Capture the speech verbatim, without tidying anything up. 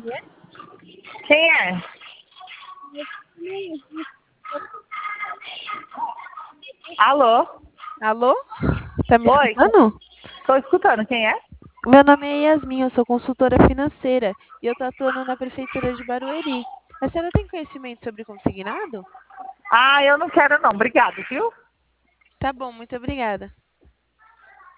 Quem é? Alô? Alô? Tá me Oi, escutando? tô escutando. Quem é? Meu nome é Yasmin, eu sou consultora financeira e eu tô atuando na Prefeitura de Barueri. A senhora tem conhecimento sobre consignado? Ah, eu não quero não. Obrigado, viu? Tá bom, muito obrigada.